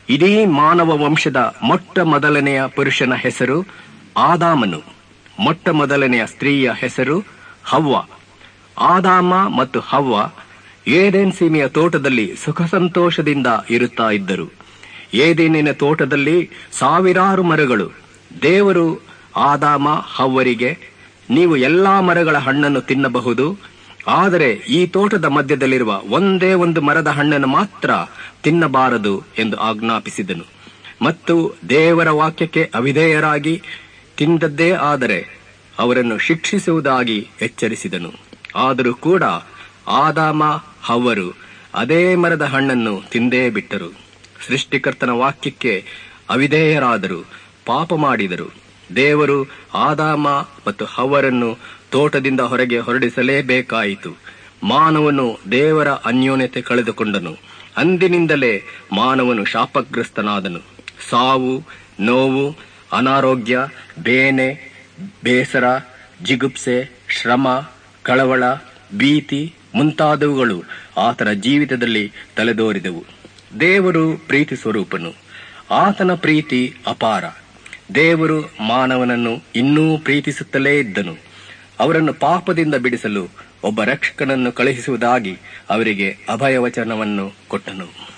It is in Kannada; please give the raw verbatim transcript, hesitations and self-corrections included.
ಇಡೀ ಮಾನವ ವಂಶದ ಮೊಟ್ಟ ಮೊದಲನೆಯ ಪುರುಷನ ಹೆಸರು ಆದಾಮನು, ಮೊಟ್ಟ ಮೊದಲನೆಯ ಸ್ತ್ರೀಯ ಹೆಸರು ಹವ್ವ. ಆದಾಮ ಮತ್ತು ಹವ್ವ ಏದೆನ್ ಸೀಮೆಯ ತೋಟದಲ್ಲಿ ಸುಖ ಸಂತೋಷದಿಂದ ಇರುತ್ತಾ ಇದ್ದರು. ಏದೆನಿನ ತೋಟದಲ್ಲಿ ಸಾವಿರಾರು ಮರಗಳು. ದೇವರು ಆದಾಮ ಹವ್ವರಿಗೆ, ನೀವು ಎಲ್ಲಾ ಮರಗಳ ಹಣ್ಣನ್ನು ತಿನ್ನಬಹುದು, ಆದರೆ ಈ ತೋಟದ ಮಧ್ಯದಲ್ಲಿರುವ ಒಂದೇ ಒಂದು ಮರದ ಹಣ್ಣನ್ನು ಮಾತ್ರ ತಿನ್ನಬಾರದು ಎಂದು ಆಜ್ಞಾಪಿಸಿದನು. ಮತ್ತು ದೇವರ ವಾಕ್ಯಕ್ಕೆ ಅವಿಧೇಯರಾಗಿ ತಿಂದದ್ದೇ ಆದರೆ ಅವರನ್ನು ಶಿಕ್ಷಿಸುವುದಾಗಿ ಎಚ್ಚರಿಸಿದನು. ಆದರೂ ಕೂಡ ಆದಾಮ ಹವ್ವರು ಅದೇ ಮರದ ಹಣ್ಣನ್ನು ತಿಂದೇ ಬಿಟ್ಟರು. ಸೃಷ್ಟಿಕರ್ತನ ವಾಕ್ಯಕ್ಕೆ ಅವಿಧೇಯರಾದರು, ಪಾಪ ಮಾಡಿದರು. ದೇವರು ಆದಾಮ ಮತ್ತು ಹವ್ವರನ್ನು ತೋಟದಿಂದ ಹೊರಗೆ ಹೊರಡಿಸಲೇಬೇಕಾಯಿತು. ಮಾನವನು ದೇವರ ಅನ್ಯೋನ್ಯತೆ ಕಳೆದುಕೊಂಡನು. ಅಂದಿನಿಂದಲೇ ಮಾನವನು ಶಾಪಗ್ರಸ್ತನಾದನು. ಸಾವು, ನೋವು, ಅನಾರೋಗ್ಯ, ಬೇನೆ, ಬೇಸರ, ಜಿಗುಪ್ಸೆ, ಶ್ರಮ, ಕಳವಳ, ಭೀತಿ ಮುಂತಾದವುಗಳು ಆತನ ಜೀವಿತದಲ್ಲಿ ತಲೆದೋರಿದವು. ದೇವರು ಪ್ರೀತಿ ಸ್ವರೂಪನು. ಆತನ ಪ್ರೀತಿ ಅಪಾರ. ದೇವರು ಮಾನವನನ್ನು ಇನ್ನೂ ಪ್ರೀತಿಸುತ್ತಲೇ ಇದ್ದನು. ಅವರನ್ನು ಪಾಪದಿಂದ ಬಿಡಿಸಲು ಒಬ್ಬ ರಕ್ಷಕನನ್ನು ಕಳುಹಿಸುವುದಾಗಿ ಅವರಿಗೆ ಅಭಯವಚನವನ್ನು ಕೊಟ್ಟನು.